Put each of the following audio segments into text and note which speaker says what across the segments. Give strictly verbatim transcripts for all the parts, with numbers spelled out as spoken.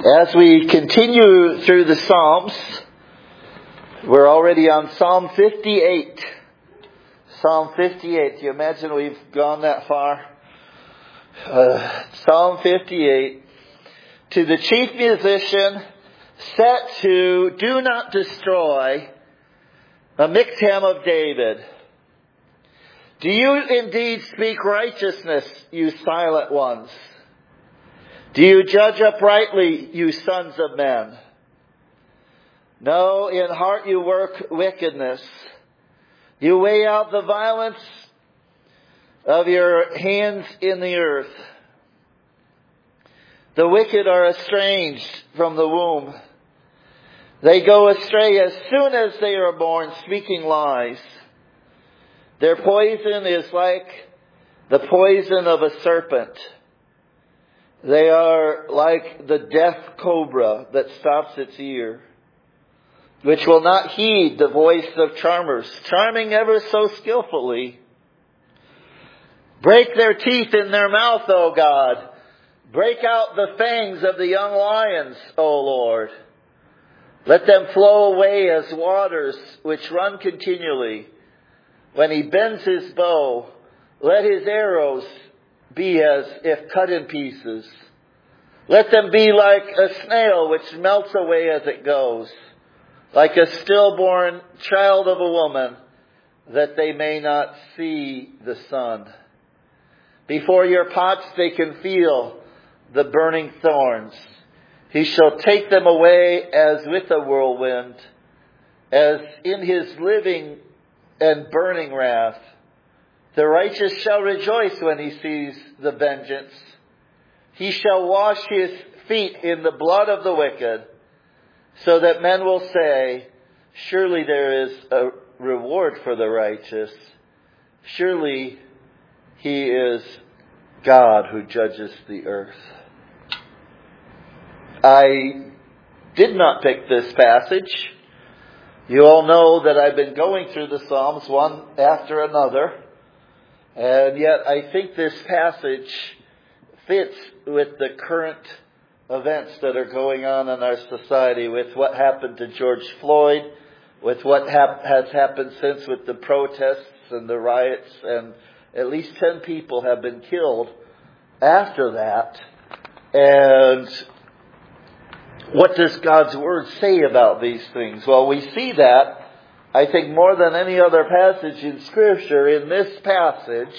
Speaker 1: As we continue through the Psalms, we're already on Psalm fifty-eight. Psalm fifty-eight. Do you imagine we've gone that far? Uh, Psalm fifty-eight. To the chief musician, set to Do Not Destroy, a Miktam of David. Do you indeed speak righteousness, you silent ones? Do you judge uprightly, you sons of men? No, in heart you work wickedness. You weigh out the violence of your hands in the earth. The wicked are estranged from the womb. They go astray as soon as they are born, speaking lies. Their poison is like the poison of a serpent. They are like the deaf cobra that stops its ear, which will not heed the voice of charmers, charming ever so skillfully. Break their teeth in their mouth, O God. Break out the fangs of the young lions, O Lord. Let them flow away as waters which run continually. When he bends his bow, let his arrows be as if cut in pieces. Let them be like a snail which melts away as it goes, like a stillborn child of a woman, that they may not see the sun. Before your pots they can feel the burning thorns. He shall take them away as with a whirlwind, as in his living and burning wrath. The righteous shall rejoice when he sees the vengeance. He shall wash his feet in the blood of the wicked, so that men will say, surely there is a reward for the righteous. Surely he is God who judges the earth. I did not pick this passage. You all know that I've been going through the Psalms one after another. And yet I think this passage fits with the current events that are going on in our society, with what happened to George Floyd, with what hap- has happened since with the protests and the riots, and at least ten people have been killed after that. And what does God's Word say about these things? Well, we see that, I think, more than any other passage in Scripture in this passage.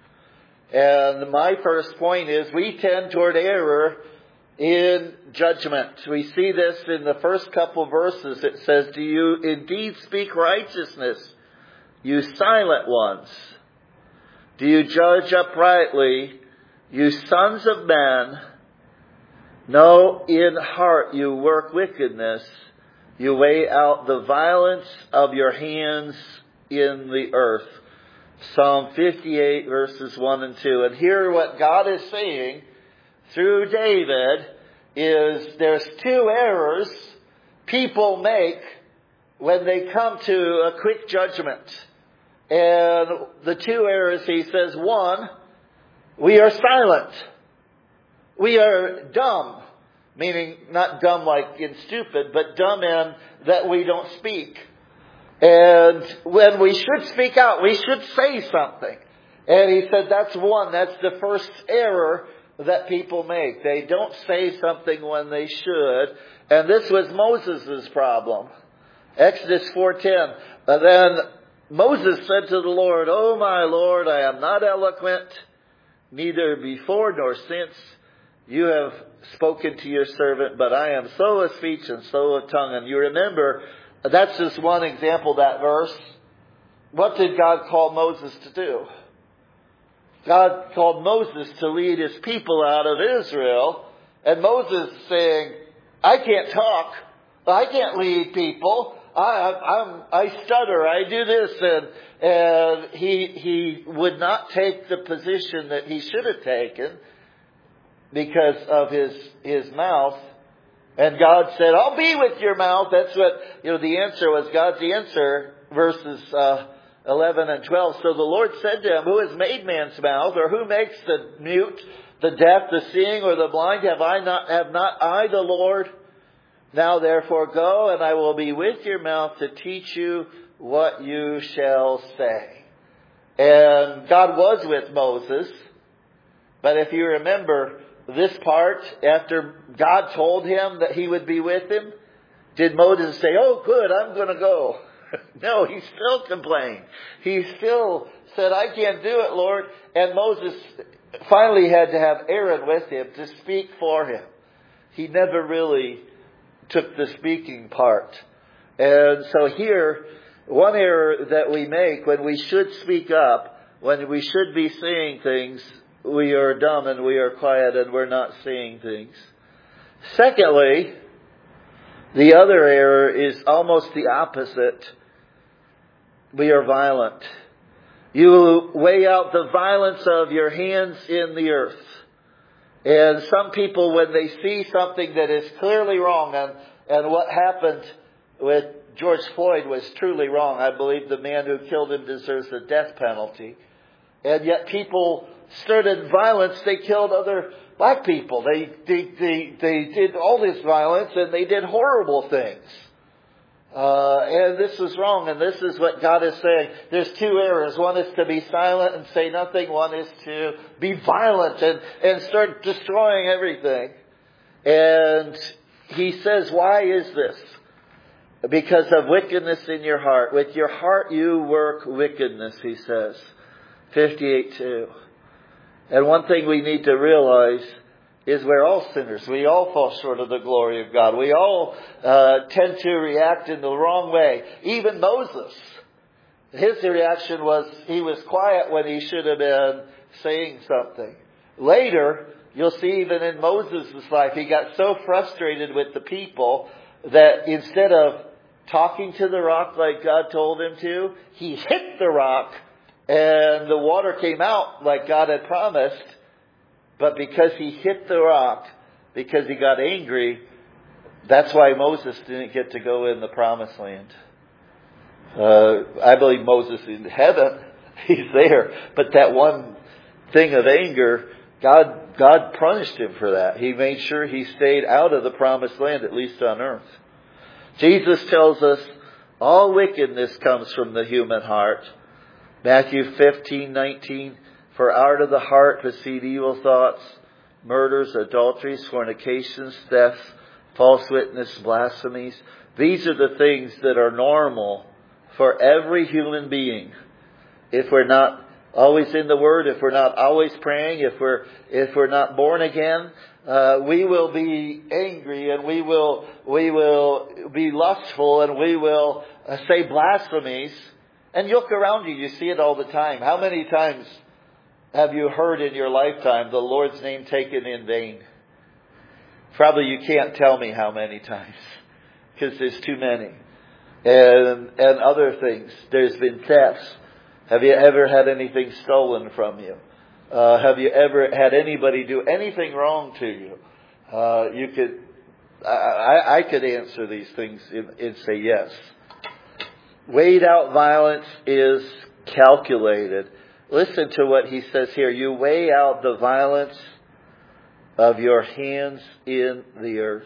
Speaker 1: And my first point is we tend toward error in judgment. We see this in the first couple verses. It says, do you indeed speak righteousness, you silent ones? Do you judge uprightly, you sons of men? No, in heart you work wickedness. You weigh out the violence of your hands in the earth. Psalm fifty-eight verses one and two. And here what God is saying through David is there's two errors people make when they come to a quick judgment. And the two errors, he says, one, we are silent. We are dumb, meaning not dumb like in stupid, but dumb in that we don't speak. And when we should speak out, we should say something. And he said that's one, that's the first error that people make. They don't say something when they should. And this was Moses' problem. Exodus four ten. And then Moses said to the Lord, "O my Lord, I am not eloquent, neither before nor since. You have spoken to your servant, but I am slow of speech and slow of tongue." And you remember, that's just one example, that verse. What did God call Moses to do? God called Moses to lead his people out of Israel. And Moses saying, I can't talk. I can't lead people. I, I'm, I stutter. I do this. And, and he, he would not take the position that he should have taken because of his, his mouth. And God said, I'll be with your mouth. That's what, you know, the answer was. God's answer, verses uh, eleven and twelve. So the Lord said to him, who has made man's mouth, or who makes the mute the deaf, the seeing, or the blind? Have I not, have not I the Lord? Now therefore go, and I will be with your mouth to teach you what you shall say. And God was with Moses. But if you remember this part, after God told him that he would be with him, did Moses say, oh good, I'm going to go? No, he still complained. He still said, I can't do it, Lord. And Moses finally had to have Aaron with him to speak for him. He never really took the speaking part. And so here, one error that we make when we should speak up, when we should be saying things, we are dumb and we are quiet and we're not saying things. Secondly, the other error is almost the opposite. We are violent. You weigh out the violence of your hands in the earth. And some people, when they see something that is clearly wrong, and, and what happened with George Floyd was truly wrong. I believe the man who killed him deserves the death penalty. And yet people started violence. They killed other black people. They, they, they, they did all this violence and they did horrible things. Uh, and this is wrong, and this is what God is saying. There's two errors. One is to be silent and say nothing. One is to be violent and, and start destroying everything. And he says, why is this? Because of wickedness in your heart. With your heart you work wickedness, he says. fifty-eight two. And one thing we need to realize is we're all sinners. We all fall short of the glory of God. We all uh, tend to react in the wrong way. Even Moses, his reaction was he was quiet when he should have been saying something. Later, you'll see even in Moses' life, he got so frustrated with the people that instead of talking to the rock like God told him to, he hit the rock and the water came out like God had promised. But because he hit the rock, because he got angry, that's why Moses didn't get to go in the promised land. Uh, I believe Moses is in heaven. He's there. But that one thing of anger, God, God punished him for that. He made sure he stayed out of the promised land, at least on earth. Jesus tells us all wickedness comes from the human heart. Matthew fifteen nineteen. For out of the heart proceed evil thoughts, murders, adulteries, fornications, thefts, false witness, blasphemies. These are the things that are normal for every human being. If we're not always in the Word, if we're not always praying, if we're if we're not born again, uh, we will be angry and we will we will be lustful and we will uh, say blasphemies. And you look around you, you see it all the time. How many times have you heard in your lifetime the Lord's name taken in vain? Probably you can't tell me how many times, because there's too many. And and other things. There's been thefts. Have you ever had anything stolen from you? Uh, have you ever had anybody do anything wrong to you? Uh, you could, I, I could answer these things and, and say yes. Weighed out violence is calculated. Listen to what he says here. You weigh out the violence of your hands in the earth.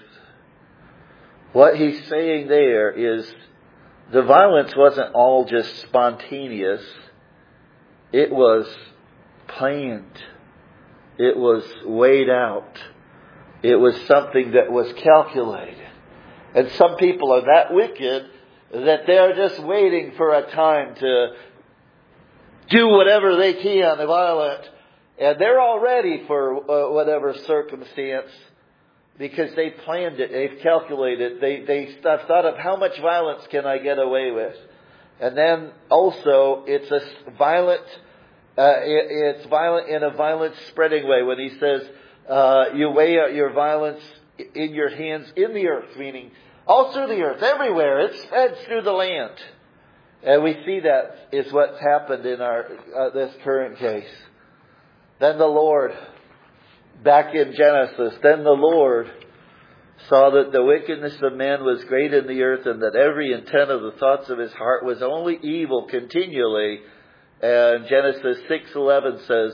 Speaker 1: What he's saying there is the violence wasn't all just spontaneous. It was planned. It was weighed out. It was something that was calculated. And some people are that wicked that they're just waiting for a time to do whatever they can, violent, and they're all ready for uh, whatever circumstance because they planned it, they've calculated, they they have thought of how much violence can I get away with, and then also it's a violent, uh, it, it's violent in a violent spreading way. When he says uh, you weigh out your violence in your hands in the earth, meaning all through the earth, everywhere, it spreads through the land. And we see that is what's happened in our uh, this current case. Then the Lord, back in Genesis, then the Lord saw that the wickedness of man was great in the earth, and that every intent of the thoughts of his heart was only evil continually. And Genesis six eleven says,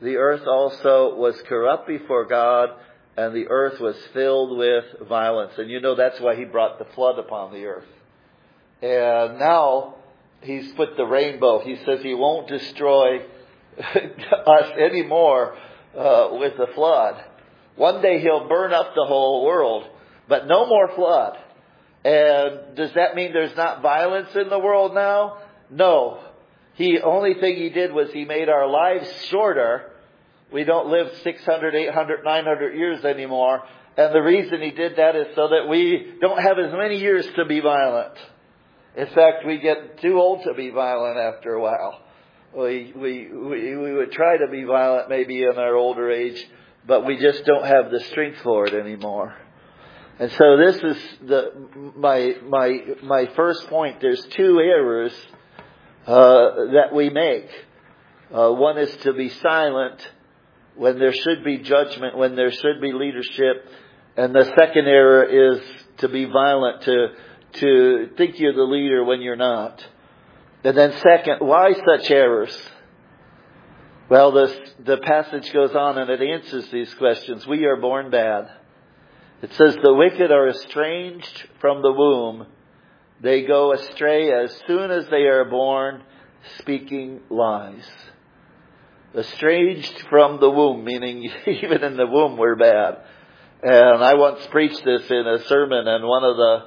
Speaker 1: the earth also was corrupt before God, and the earth was filled with violence. And you know that's why he brought the flood upon the earth. And now he's put the rainbow. He says he won't destroy us anymore uh, with the flood. One day he'll burn up the whole world, but no more flood. And does that mean there's not violence in the world now? No. The only thing he did was he made our lives shorter. We don't live six hundred, eight hundred, nine hundred years anymore. And the reason he did that is so that we don't have as many years to be violent. In fact, we get too old to be violent after a while. We, we, we, we would try to be violent maybe in our older age, but we just don't have the strength for it anymore. And so this is the my my my first point. There's two errors uh, that we make. Uh, one is to be silent when there should be judgment, when there should be leadership. And the second error is to be violent, to to think you're the leader when you're not. And then second, why such errors? Well, this, the passage goes on and it answers these questions. We are born bad. It says, the wicked are estranged from the womb. They go astray as soon as they are born, speaking lies. Estranged from the womb, meaning even in the womb we're bad. And I once preached this in a sermon, and one of the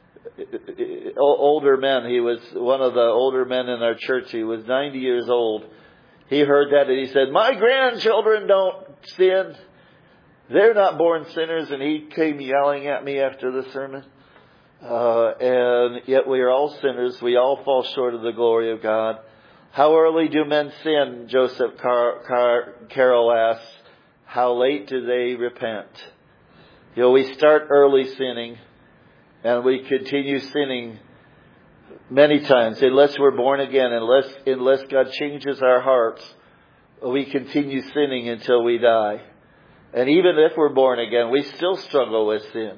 Speaker 1: older men, he was one of the older men in our church, he was ninety years old. He heard that and he said, my grandchildren don't sin. They're not born sinners. And he came yelling at me after the sermon. Uh, and yet we are all sinners. We all fall short of the glory of God. How early do men sin? Joseph Car- Car- Carroll asks. How late do they repent? You know, we start early sinning and we continue sinning many times. Unless we're born again, unless, unless God changes our hearts, we continue sinning until we die. And even if we're born again, we still struggle with sin.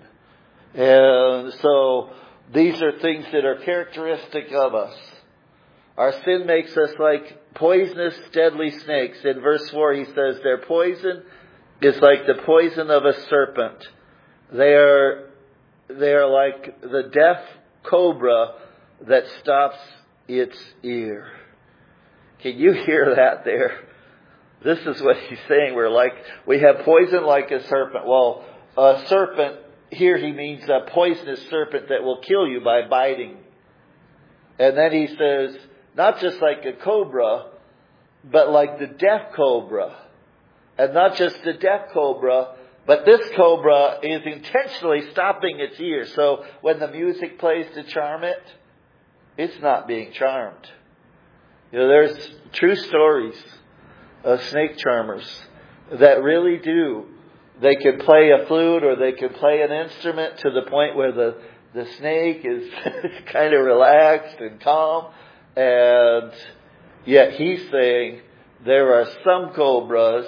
Speaker 1: And so these are things that are characteristic of us. Our sin makes us like poisonous, deadly snakes. In verse four, he says their poison is like the poison of a serpent. They are, they are like the deaf cobra that stops its ear. Can you hear that there? This is what he's saying. We're like, we have poison like a serpent. Well, a serpent, here he means a poisonous serpent that will kill you by biting. And then he says, not just like a cobra, but like the deaf cobra. And not just the deaf cobra, but this cobra is intentionally stopping its ear. So when the music plays to charm it, it's not being charmed. You know, there's true stories of snake charmers that really do. They can play a flute or they can play an instrument to the point where the, the snake is kind of relaxed and calm. And yet he's saying there are some cobras,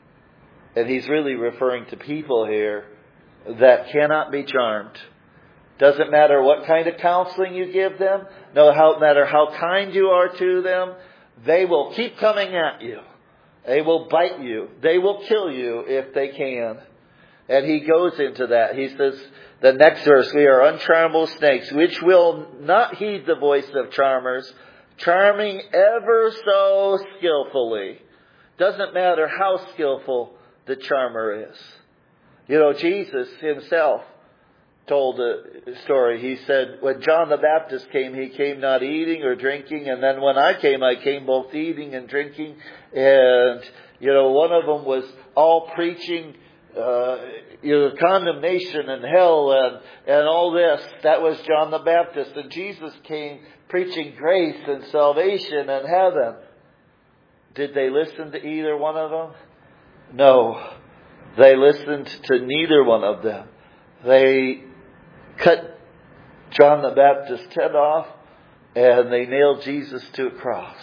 Speaker 1: and he's really referring to people here, that cannot be charmed. Doesn't matter what kind of counseling you give them, no matter how kind you are to them, they will keep coming at you. They will bite you. They will kill you if they can. And he goes into that. He says, the next verse, we are uncharmable snakes, which will not heed the voice of charmers, charming ever so skillfully. Doesn't matter how skillful the charmer is. You know, Jesus himself told a story. He said, when John the Baptist came, he came not eating or drinking. And then when I came, I came both eating and drinking. And, you know, one of them was all preaching, uh, you know, condemnation and hell and, and all this. That was John the Baptist. And Jesus came preaching grace and salvation and heaven. Did they listen to either one of them? No. They listened to neither one of them. They cut John the Baptist's head off and they nailed Jesus to a cross.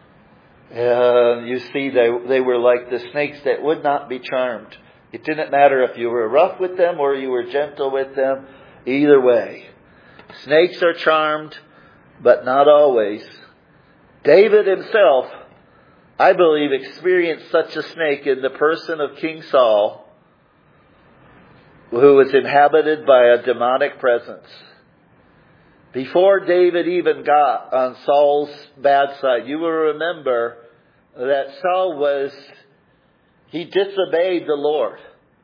Speaker 1: And you see, they, they were like the snakes that would not be charmed. It didn't matter if you were rough with them or you were gentle with them. Either way. Snakes are charmed, but not always. David himself I believe, experienced such a snake in the person of King Saul, who was inhabited by a demonic presence. Before David even got on Saul's bad side, you will remember that Saul was, he disobeyed the Lord.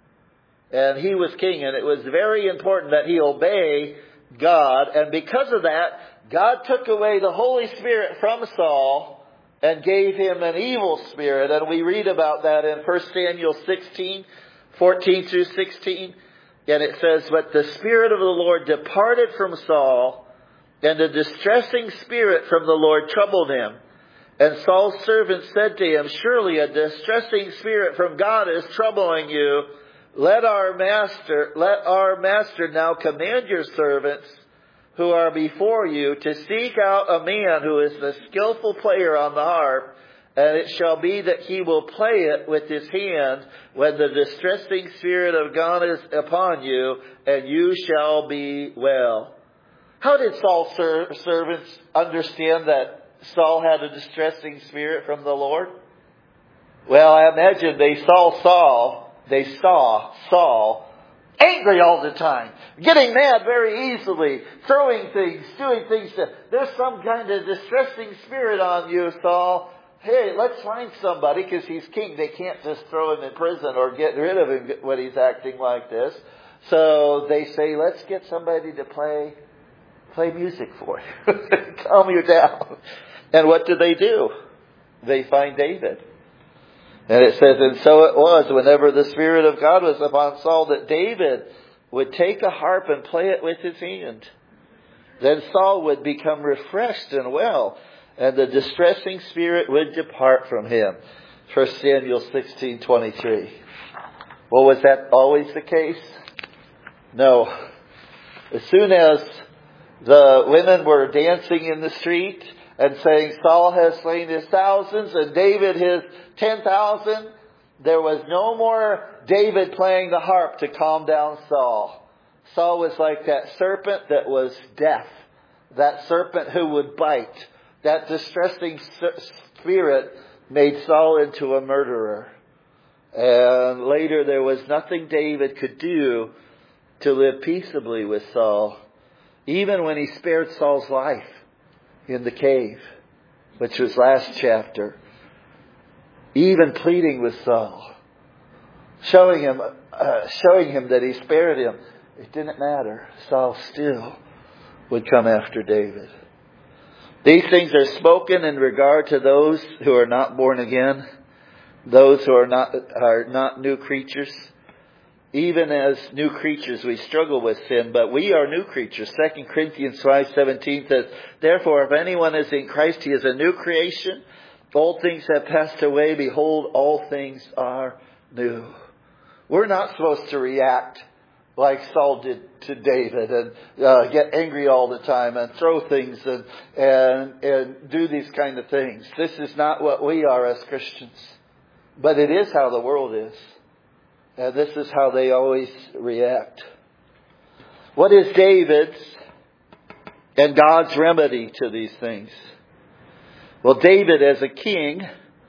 Speaker 1: And he was king, and it was very important that he obey God. And because of that, God took away the Holy Spirit from Saul and gave him an evil spirit. And we read about that in First Samuel sixteen, fourteen through sixteen. And it says, "But the Spirit of the Lord departed from Saul, and a distressing spirit from the Lord troubled him. And Saul's servant said to him, 'Surely a distressing spirit from God is troubling you. Let our master, let our master now command your servants who are before you to seek out a man who is the skillful player on the harp, and it shall be that he will play it with his hand when the distressing spirit of God is upon you, and you shall be well.'" How did Saul's ser- servants understand that Saul had a distressing spirit from the Lord? Well, I imagine they saw Saul, they saw Saul angry all the time, getting mad very easily, throwing things, doing things. To, There's some kind of distressing spirit on you, Saul. Hey, let's find somebody, because he's king. They can't just throw him in prison or get rid of him when he's acting like this. So they say, let's get somebody to play play music for you. Calm you down. And what do they do? They find David. And it says, "And so it was, whenever the Spirit of God was upon Saul, that David would take a harp and play it with his hand. Then Saul would become refreshed and well, and the distressing spirit would depart from him." First Samuel sixteen twenty-three. Well, was that always the case? No. As soon as the women were dancing in the street and saying, "Saul has slain his thousands and David his ten thousand," there was no more David playing the harp to calm down Saul. Saul was like that serpent that was deaf, that serpent who would bite. That distressing spirit made Saul into a murderer. And later there was nothing David could do to live peaceably with Saul, even when he spared Saul's life in the cave, which was last chapter. Even pleading with Saul, showing him, uh, showing him that he spared him. It didn't matter. Saul still would come after David. These things are spoken in regard to those who are not born again, those who are not are not new creatures. Even as new creatures, we struggle with sin, but we are new creatures. Second Corinthians five seventeen says, "Therefore, if anyone is in Christ, he is a new creation. Old things have passed away. Behold, all things are new." We're not supposed to react like Saul did to David and uh, get angry all the time and throw things and, and, and do these kind of things. This is not what we are as Christians. But it is how the world is. And this is how they always react. What is David's and God's remedy to these things? Well, David as a king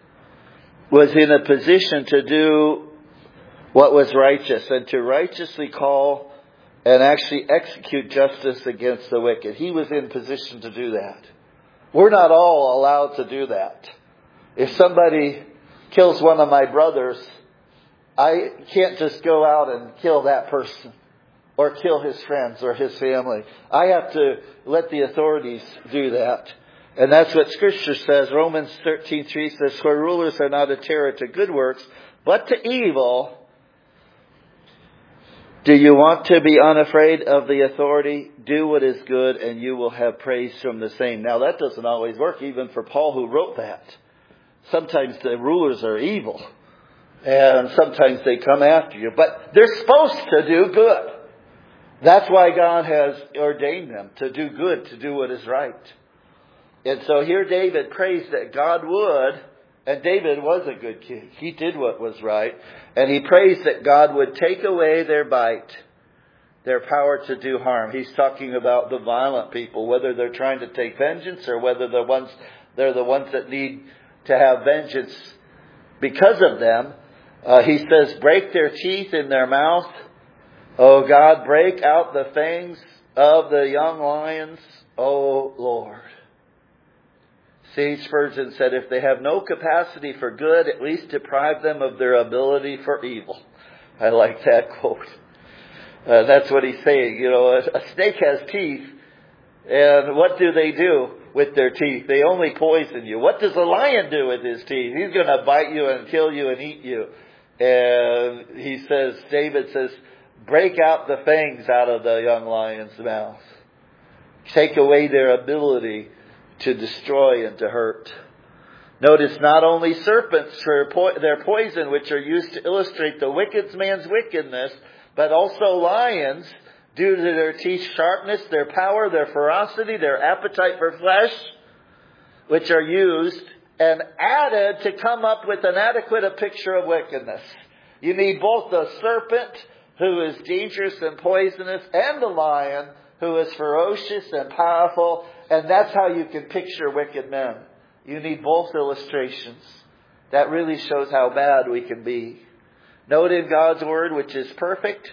Speaker 1: was in a position to do what was righteous and to righteously call and actually execute justice against the wicked. He was in position to do that. We're not all allowed to do that. If somebody kills one of my brothers, I can't just go out and kill that person or kill his friends or his family. I have to let the authorities do that. And that's what Scripture says. Romans thirteen three says, "For rulers are not a terror to good works, but to evil. Do you want to be unafraid of the authority? Do what is good, and you will have praise from the same." Now, that doesn't always work, even for Paul, who wrote that. Sometimes the rulers are evil. And sometimes they come after you. But they're supposed to do good. That's why God has ordained them to do good, to do what is right. And so here David prays that God would, and David was a good king. He did what was right. And he prays that God would take away their bite, their power to do harm. He's talking about the violent people, whether they're trying to take vengeance or whether the ones they're the ones that need to have vengeance because of them. Uh, he says, break their teeth in their mouth. O God, break out the fangs of the young lions, O Lord. C H Spurgeon said, if they have no capacity for good, at least deprive them of their ability for evil. I like that quote. Uh, that's what he's saying. You know, a, a snake has teeth, and what do they do with their teeth? They only poison you. What does a lion do with his teeth? He's going to bite you and kill you and eat you. And he says, David says, break out the fangs out of the young lion's mouth. Take away their ability to destroy and to hurt. Notice not only serpents for po- their poison, which are used to illustrate the wicked man's wickedness, but also lions, due to their teeth's sharpness, their power, their ferocity, their appetite for flesh, which are used and added to come up with an adequate picture of wickedness. You need both the serpent, who is dangerous and poisonous, and the lion, who is ferocious and powerful. And that's how you can picture wicked men. You need both illustrations. That really shows how bad we can be. Note in God's Word, which is perfect,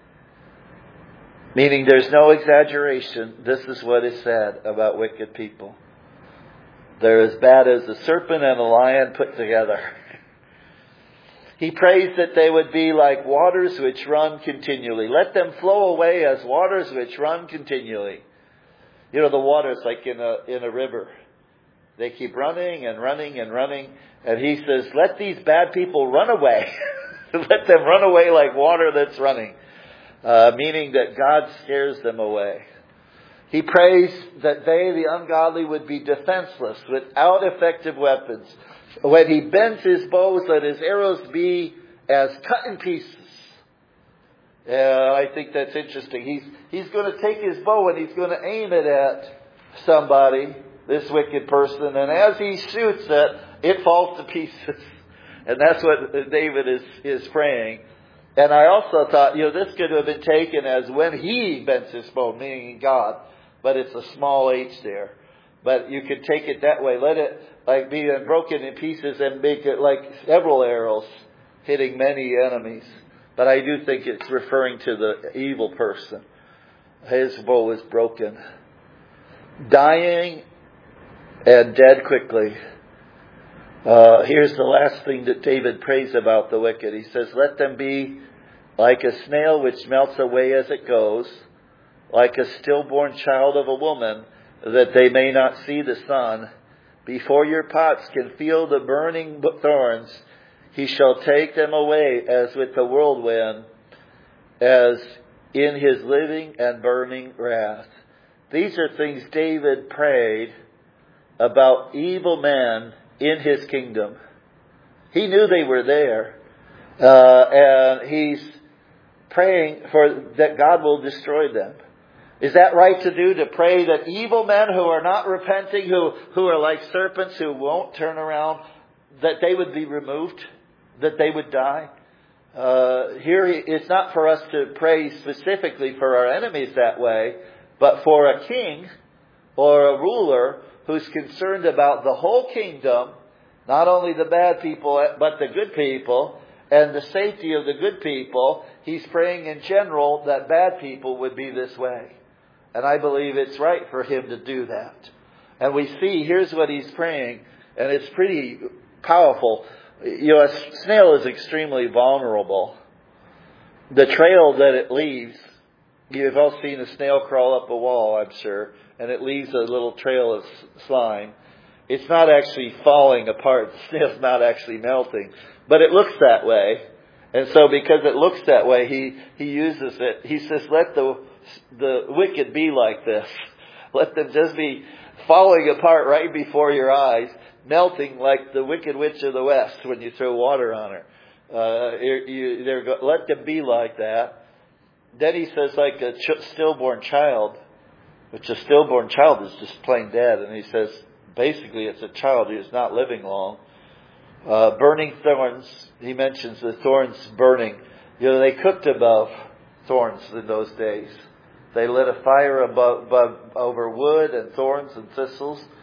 Speaker 1: meaning there's no exaggeration, this is what is said about wicked people. They're as bad as the serpent and the lion put together. He prays that they would be like waters which run continually. Let them flow away as waters which run continually. You know, the waters like in a in a river. They keep running and running and running. And he says, let these bad people run away. Let them run away like water that's running. Uh, meaning that God scares them away. He prays that they, the ungodly, would be defenseless, without effective weapons. When he bends his bows, let his arrows be as cut in pieces. Uh, I think that's interesting. He's he's going to take his bow and he's going to aim it at somebody, this wicked person, and as he shoots it, it falls to pieces. And that's what David is, is praying. And I also thought, you know, this could have been taken as when he bends his bow, meaning God, but it's a small h there. But you could take it that way. Let it like be broken in pieces and make it like several arrows hitting many enemies. But I do think it's referring to the evil person. His bow is broken. Dying and dead quickly. Uh, here's the last thing that David prays about the wicked. He says, let them be like a snail which melts away as it goes, like a stillborn child of a woman, that they may not see the sun. Before your pots can feel the burning thorns, he shall take them away as with the whirlwind, as in his living and burning wrath. These are things David prayed about evil men in his kingdom. He knew they were there. Uh, and he's praying for that God will destroy them. Is that right to do? To pray that evil men who are not repenting, who, who are like serpents, who won't turn around, that they would be removed? That they would die? Uh, here it's not for us to pray specifically for our enemies that way, but for a king or a ruler who's concerned about the whole kingdom, not only the bad people, but the good people, and the safety of the good people. He's praying in general that bad people would be this way. And I believe it's right for him to do that. And we see, here's what he's praying, and it's pretty powerful. You know, a snail is extremely vulnerable. The trail that it leaves, you've all seen a snail crawl up a wall, I'm sure, and it leaves a little trail of slime. It's not actually falling apart. The snail's not actually melting. But it looks that way. And so because it looks that way, he, he uses it. He says, let the, the wicked be like this. Let them just be falling apart right before your eyes, melting like the wicked witch of the west when you throw water on her. Uh, you, they're, let them be like that. Then he says, like a ch- stillborn child, which a stillborn child is just plain dead. And he says, basically it's a child who is not living long. Uh, burning thorns, he mentions the thorns burning. You know, they cooked above thorns in those days. They lit a fire above, above over wood and thorns and thistles.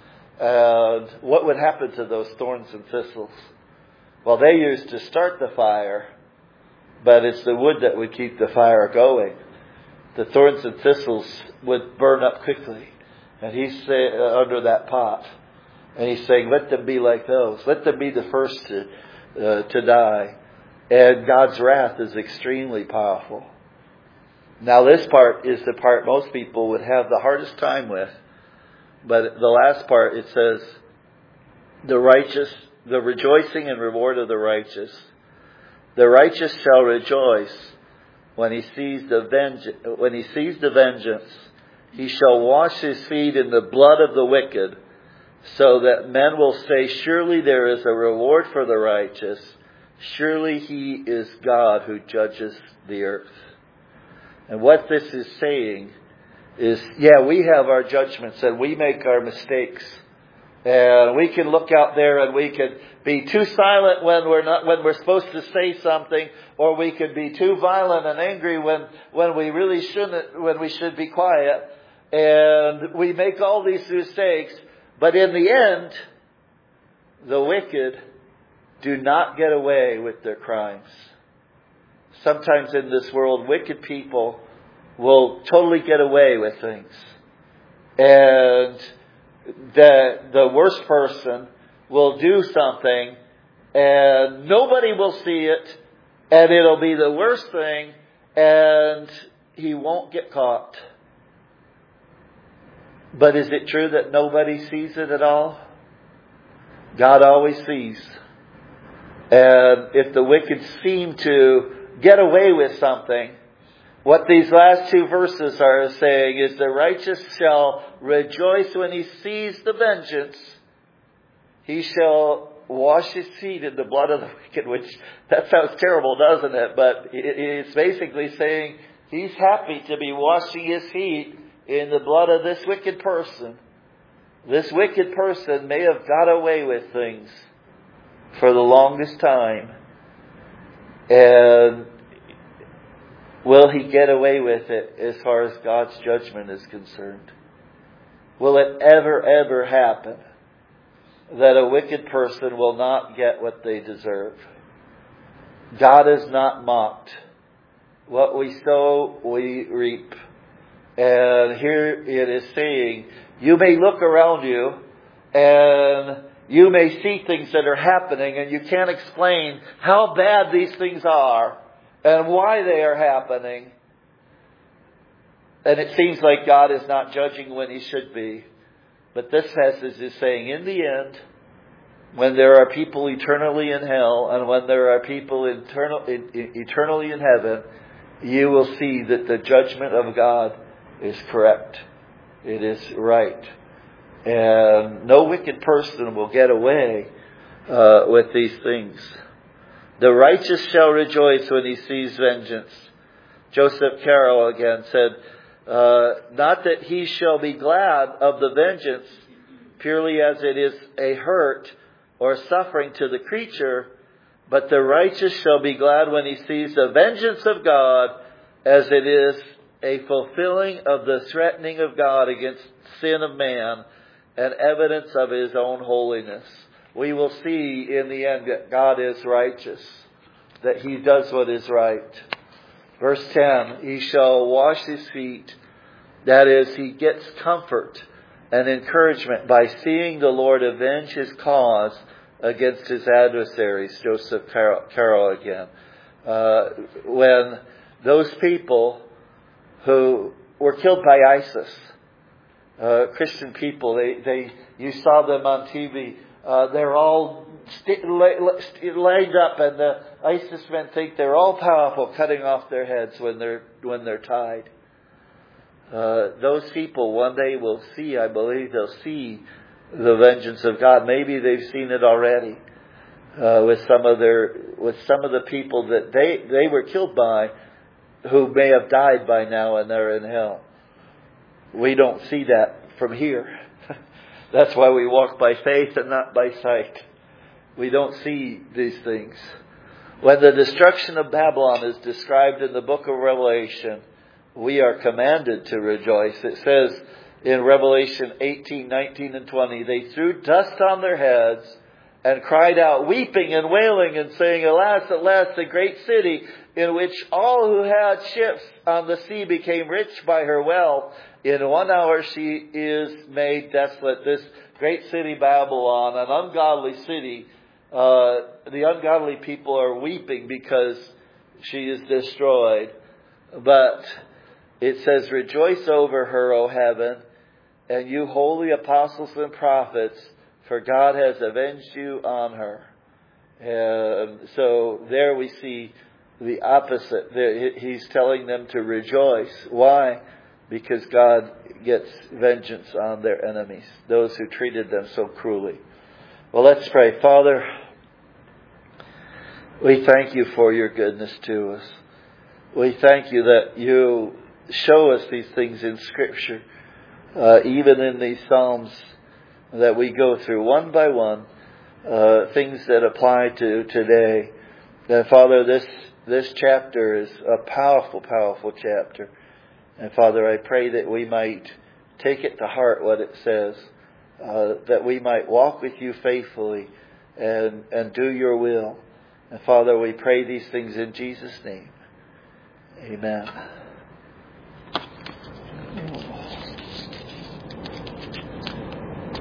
Speaker 1: And what would happen to those thorns and thistles? Well, they used to start the fire, but it's the wood that would keep the fire going. The thorns and thistles would burn up quickly. And he's say, uh, under that pot. And he's saying, let them be like those. Let them be the first to, uh, to die. And God's wrath is extremely powerful. Now this part is the part most people would have the hardest time with. But the last part, it says, the righteous, the rejoicing and reward of the righteous. The righteous shall rejoice when he sees the vengeance, when he sees the vengeance. He shall wash his feet in the blood of the wicked, so that men will say, surely there is a reward for the righteous. Surely he is God who judges the earth. And what this is saying is, yeah, we have our judgments and we make our mistakes. And we can look out there and we can be too silent when we're not, when we're supposed to say something, or we could be too violent and angry when, when we really shouldn't, when we should be quiet. And we make all these mistakes, but in the end, the wicked do not get away with their crimes. Sometimes in this world, wicked people will totally get away with things. And the, the worst person will do something and nobody will see it, and it'll be the worst thing, and he won't get caught. But is it true that nobody sees it at all? God always sees. And if the wicked seem to get away with something, what these last two verses are saying is the righteous shall rejoice when he sees the vengeance. He shall wash his feet in the blood of the wicked, which that sounds terrible, doesn't it? But it's basically saying he's happy to be washing his feet in the blood of this wicked person. This wicked person may have got away with things for the longest time. And will he get away with it as far as God's judgment is concerned? Will it ever, ever happen that a wicked person will not get what they deserve? God is not mocked. What we sow, we reap. And here it is saying, you may look around you and you may see things that are happening and you can't explain how bad these things are and why they are happening. And it seems like God is not judging when He should be. But this passage is saying, in the end, when there are people eternally in hell and when there are people eternal, eternally in heaven, you will see that the judgment of God is correct. It is right. And no wicked person will get away uh, with these things. The righteous shall rejoice when he sees vengeance. Joseph Carroll again said, uh, not that he shall be glad of the vengeance purely as it is a hurt or suffering to the creature, but the righteous shall be glad when he sees the vengeance of God as it is a fulfilling of the threatening of God against sin of man and evidence of His own holiness. We will see in the end that God is righteous, that He does what is right. Verse ten, He shall wash his feet. That is, he gets comfort and encouragement by seeing the Lord avenge His cause against His adversaries. Joseph Carroll again. Uh, when those people who were killed by ISIS, uh, Christian people, they, they, you saw them on T V. Uh, they're all st- lined up, and the ISIS men think they're all powerful, cutting off their heads when they're when they're tied. Uh, those people one day will see, I believe, they'll see the vengeance of God. Maybe they've seen it already uh, with some of their with some of the people that they they were killed by, who may have died by now and they're in hell. We don't see that from here. That's why we walk by faith and not by sight. We don't see these things. When the destruction of Babylon is described in the book of Revelation, we are commanded to rejoice. It says in Revelation eighteen, nineteen, and twenty. They threw dust on their heads and cried out, weeping and wailing and saying, alas, alas, the great city in which all who had ships on the sea became rich by her wealth. In one hour she is made desolate. This great city Babylon, an ungodly city, uh, the ungodly people are weeping because she is destroyed. But it says, rejoice over her, O heaven, and you holy apostles and prophets, for God has avenged you on her. And so there we see the opposite. He's telling them to rejoice. Why? Because God gets vengeance on their enemies, those who treated them so cruelly. Well, let's pray. Father, we thank you for your goodness to us. We thank you that you show us these things in Scripture, uh, even in these Psalms that we go through one by one, uh, things that apply to today. And Father, this this chapter is a powerful, powerful chapter. And Father, I pray that we might take it to heart what it says, uh, that we might walk with you faithfully and, and do your will. And Father, we pray these things in Jesus' name. Amen.